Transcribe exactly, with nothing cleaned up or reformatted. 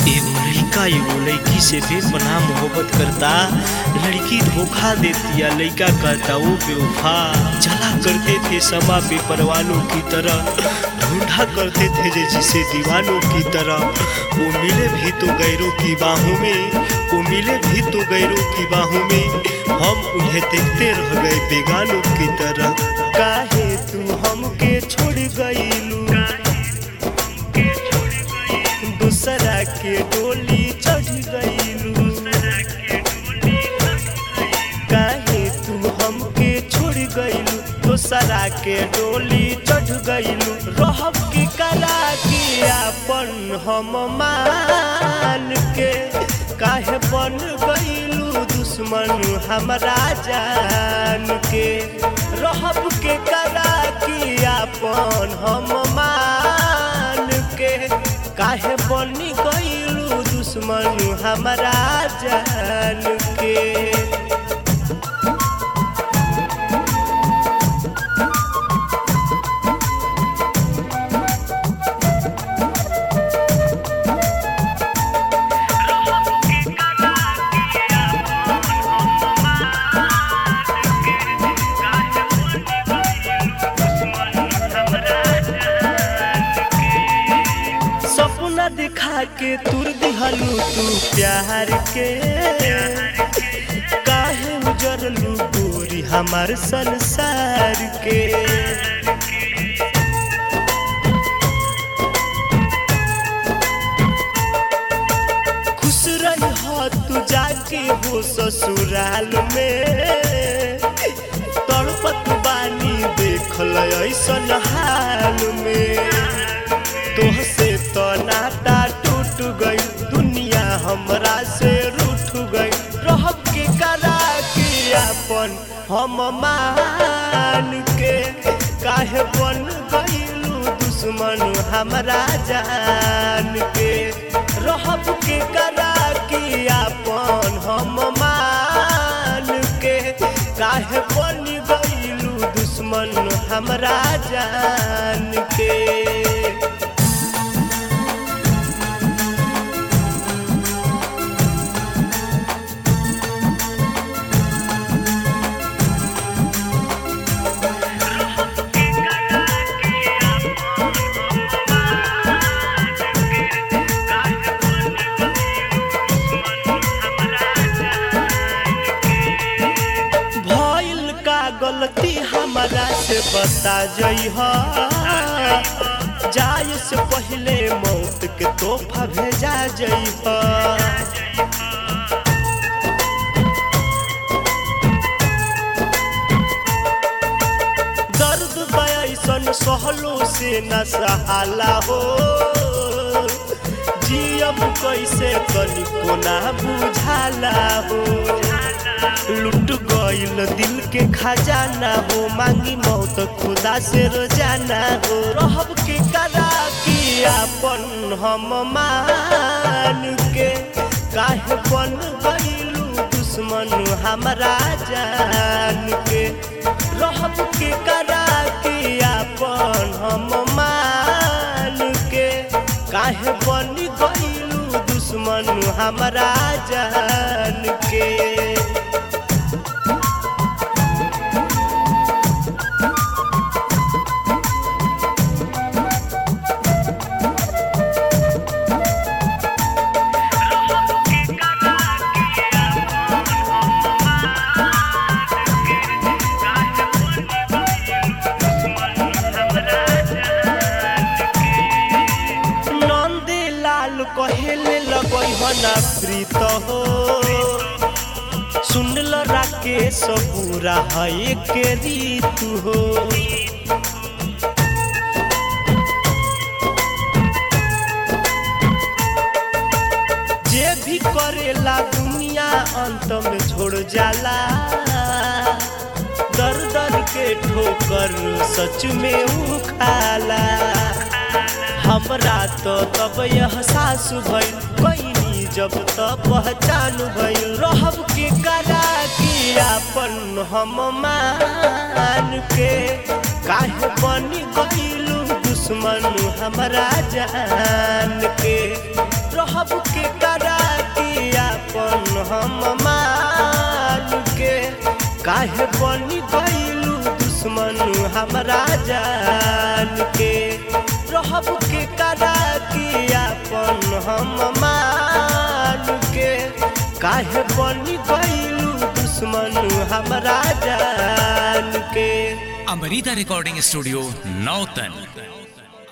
एगो लड़का एगो लड़की से बेपनाह मोहब्बत करता, लड़की धोखा देती या लड़का कहता वो बेवफा। चला करते थे समा बेपरवानों की तरह, ढूंढा करते थे जैसे दीवानों की तरह। वो मिले भी तो गैरों की बाहों में, वो मिले भी तो गैरों की बाहों में, हम उन्हें देखते रह गए बेगानों की तरह। काहे तू हमके छोड़ गईलू, दूसरा के डोली चढ़ गईलू। काहे तू हमके छोड़ गईलू, दूसरा के डोली चढ़ गईलू। रहब की करा की अपन हम मान के, काहे बन गईलू दुश्मन हमरा जान के। रहब के करा की अपन हम मान के, काहे बनी गईलू दुश्मन हमरा जान के। सपना दिखा के तुर दिहलू तू प्यार के, काहे उजरलू गोरी हमार संसार के। खुश रही हो तू जाके हो ससुराल में, तड़पत बानी देखल ऐसन हाल में। तोहसे तो नाता टूट गई, दुनिया हमरा से रूठ गई। रहब के करा के अपन हम मान के, काहे बन गईलू दुश्मन हमरा जान के। रहब के करा के अपन हम मान के, काहे बन गईलू दुश्मन हमरा जान के। गलती हमरा से बता जइहा, जाए से पहले मौत के तोहफा भेजा जइहा। दर्द बैसन सहलो से न सहाला हो, जियब कैसे तनिको ना बुझाला हो। लुट गईल दिल के खजाना हो, मांगी मौत खुदा से रोजाना हो। रहब के करा की अपन हम मान के, काहे बन गईलू दुश्मन हमरा जान के। रहब के करा की अपन हम मान के, काहे बन गईलू दुश्मन हमरा जान के। कहेले लगई हो ना प्रीत हो, सुनल राकेश पूरा है के रीत हो। जे भी करेला दुनिया अंत में छोड़ जाला, दर दर के ठोकर सच में उखाला। हमरा तो तब एहसास भइल, कईनी जब तो पहचान भइल। रहब के करा की अपन हम मान के, काहे बन गईलू दुश्मन हमरा जान के। रहब के काहे बनी गइलू दुश्मन हमरा जान के रहब के करा के अपन हम मान के काहे बनी गइलू दुश्मन हमरा जान के। अमृता रिकॉर्डिंग स्टूडियो नौतन।